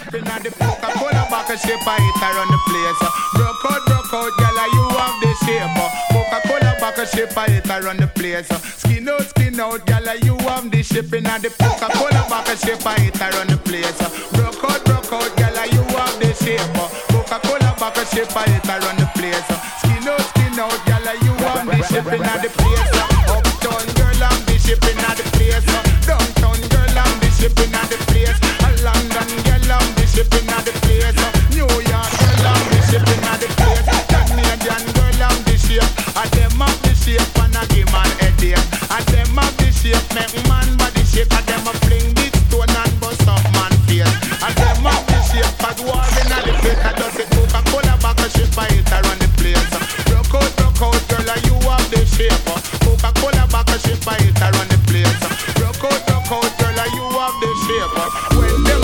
shipping at the Coca-Cola back a shape I hit her on the place. Broke out, girl, you have the shape. Coca-Cola back a shape I hit her on the place. Skin out, girl, you have the shipping at the Coca-Cola back a shape I hit her on the place. Broke out, girl, you have the shape. Coca-Cola back a shape I hit her on the place. Skin out, girl, you have the shipping at the place. Uptown girl, I'm the shipping at the place. Downtown girl, I'm the shipping at the place. London girl, I'm the shipping at the place. New York girl, I'm the shipping at the place. Canadian girl, I'm the shape. I them up the shape and I give man headache. I them up the shape, make man body shape. I them a fling this stone and bust up man face. I them up the shape, cause war in the place. I just say Coca-Cola back a shape, I hit her on the place. Broke out, girl, you have the shape. Coca-Cola back a shape, I hit her on the place. Broke out, girl, you have the shape. When the